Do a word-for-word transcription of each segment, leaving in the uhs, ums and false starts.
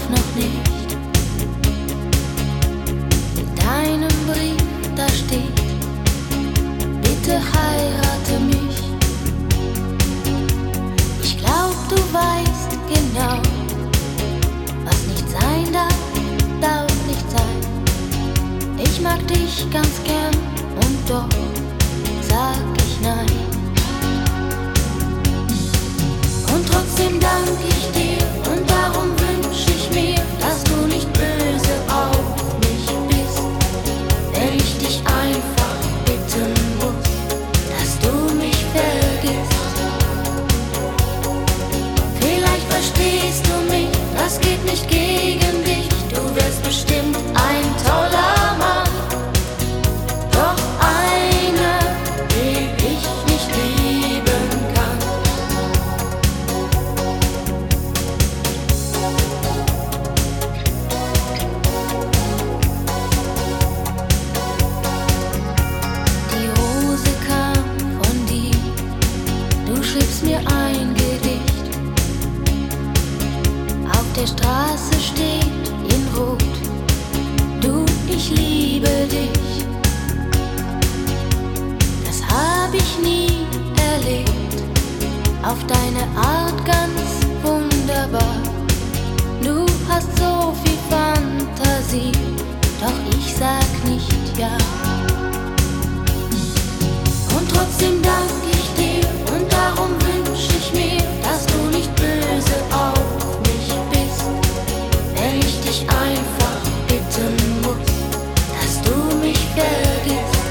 auch noch nicht. In deinem Brief, da steht: Bitte heirate mich. Ich glaub, du weißt genau, was nicht sein darf, darf nicht sein. Ich mag dich ganz gern und doch sag ich nein. Und trotzdem dank ich dir und darum wünsch ich mir, dass du nicht böse auf mich bist, wenn ich dich einfach bitten muss, dass du mich vergisst. Vielleicht verstehst du mich, das geht nicht gegen dich, du wirst bestimmt ein toller Mann, doch einer, den ich nicht lieben kann. Die Rose kam von dir, du schriebst mir ein Gedicht. Auf der Straße steht in Rot: Du, ich liebe dich. Das hab ich nie erlebt, auf deine Art ganz wunderbar. Du hast so viel Fantasie, doch ich sag nicht ja. Und trotzdem dank ich dir und darum wünsch ich mir, dass du nicht böse auf mich bist, wenn ich dich einfach bitten muss, dass du mich vergisst.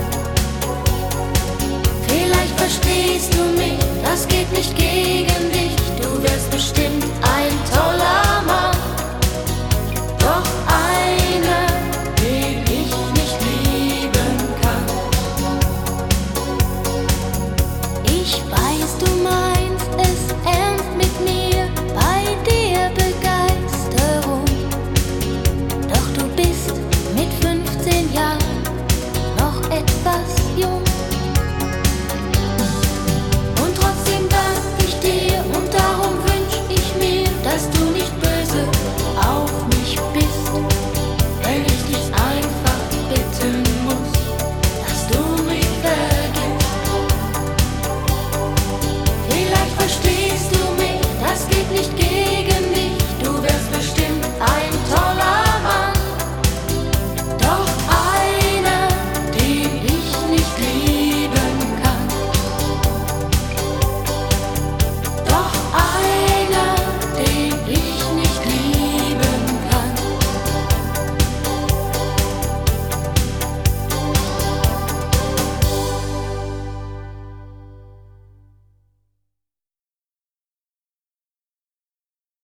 Vielleicht verstehst du mich, das geht nicht gegen dich, du wirst bestimmt ein toller Mann, doch einer, den ich nicht lieben kann. Ich